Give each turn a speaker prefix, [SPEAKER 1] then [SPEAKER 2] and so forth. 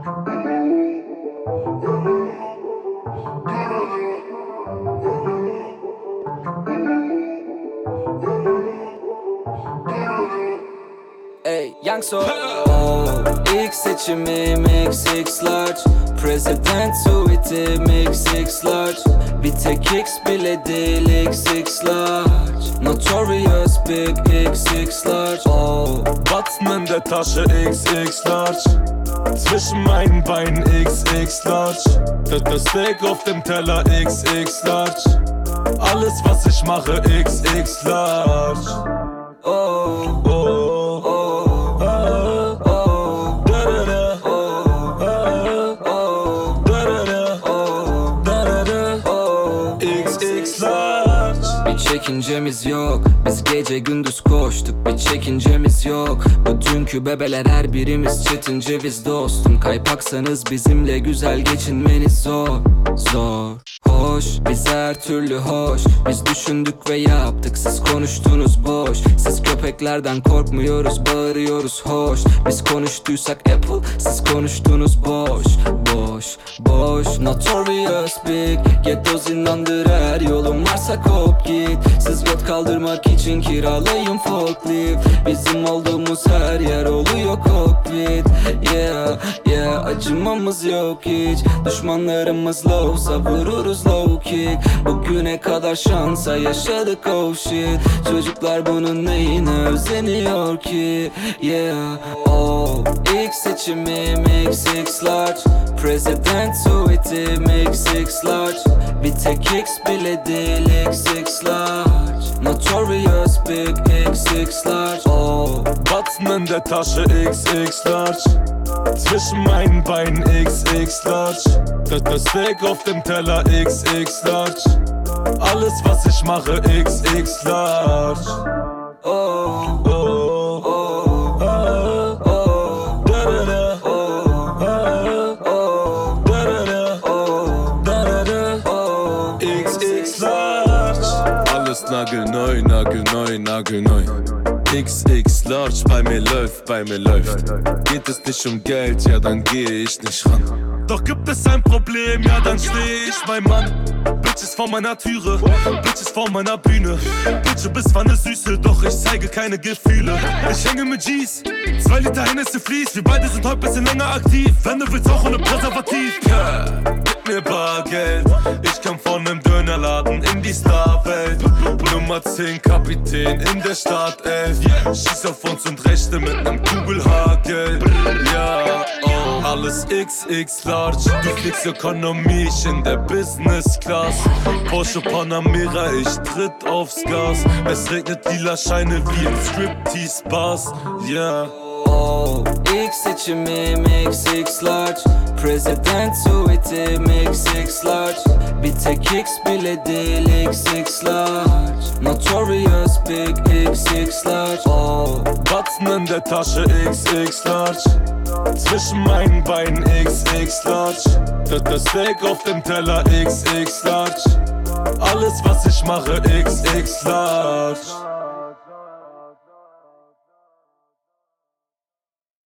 [SPEAKER 1] Ey, Youngso. Oh, ilk seçimim XX large. President suite'im XX large. Bir tek X bile değil XX large. Notorious big XX large. Oh,
[SPEAKER 2] Batzen in der Tasche XX large. Zwischen meinen Beinen XX large. Das Steak auf dem Teller XX large. Alles was ich mache XX large.
[SPEAKER 1] oh,
[SPEAKER 2] Oh,
[SPEAKER 1] oh,
[SPEAKER 2] ah,
[SPEAKER 1] oh,
[SPEAKER 2] da da da,
[SPEAKER 1] oh,
[SPEAKER 2] ah, da da da,
[SPEAKER 1] oh,
[SPEAKER 2] da da da,
[SPEAKER 1] oh.
[SPEAKER 2] XX large.
[SPEAKER 1] Bir çekincemiz yok. Biz gece gündüz koştuk. Bir çekincemiz yok. Bu dünkü bebeler her birimiz çetin ceviz dostum. Kaypaksanız bizimle güzel geçinmeniz zor. Zor. Hoş, biz her türlü hoş. Biz düşündük ve yaptık, siz konuştunuz boş. Siz köpeklerden korkmuyoruz, bağırıyoruz hoş. Biz konuştuysak Apple, siz konuştunuz boş. Boş, boş, notorious big. Ghetto zindandır, her yolun varsa kop git. Siz göt kaldırmak için kiralayın forklift. Bizim olduğumuz her yer oluyor cockpit. Yeah, yeah, acımamız yok hiç. Düşmanlarımız lowsa vururuz low kick. Bugüne kadar şansa yaşadık oh shit. Çocuklar bunun neyine özeniyor ki? Yeah, oh, ilk seçimim XX large. President suite'im XX large. Bir tek X bile değil XX large. Notorious big XX large. Oh,
[SPEAKER 2] Batzen in der Tasche XX large. Zwischen meinen Beinen XX large. Das Steak auf dem Teller XX large. Alles was ich mache XX large.
[SPEAKER 1] oh,
[SPEAKER 2] Oh,
[SPEAKER 1] oh,
[SPEAKER 2] ah,
[SPEAKER 1] oh,
[SPEAKER 2] da da da,
[SPEAKER 1] oh,
[SPEAKER 2] ah,
[SPEAKER 1] oh,
[SPEAKER 2] da da da,
[SPEAKER 1] oh,
[SPEAKER 2] da da da,
[SPEAKER 1] oh.
[SPEAKER 2] XX large. Alles nagelneu, nagelneu, nagelneu. XX large, bei mir läuft, bei mir läuft. Geht es nicht um Geld, ja dann gehe ich nicht ran. Doch gibt es ein Problem, ja dann steh ich mein Mann. Bitches vor meiner Türe, Bitches vor meiner Bühne. Bitch, du bist zwar ne Süße, doch ich zeige keine Gefühle. Ich hänge mit G's, 2 Liter Hennessy fließt. Wir beide sind heute bisschen länger aktiv. Wenn du willst, auch ohne Präservativ. Yeah. Gib mir Bargeld, ich komm von nem Dönerladen in die Starwelt. Nummer 10 Kapitän in der Startelf. Schieß auf uns und rechte mit nem Kugelhagel. Ja, oh, alles XX large. Du fliegst Ökonomie, ich in der Business Class. Porsche Panamera, ich tritt aufs Gas. Es regnet lila Scheine wie in Striptease-Bars. Yeah.
[SPEAKER 1] Oh, ilk seçimim XX large. President suite'im XX large. Bir tek X bile değil XX large. Notorious big XX large. Oh,
[SPEAKER 2] Batzen in der Tasche XX large. Zwischen meinen Beinen XX large. Das Steak auf dem Teller XX large. Alles was ich mache XX large.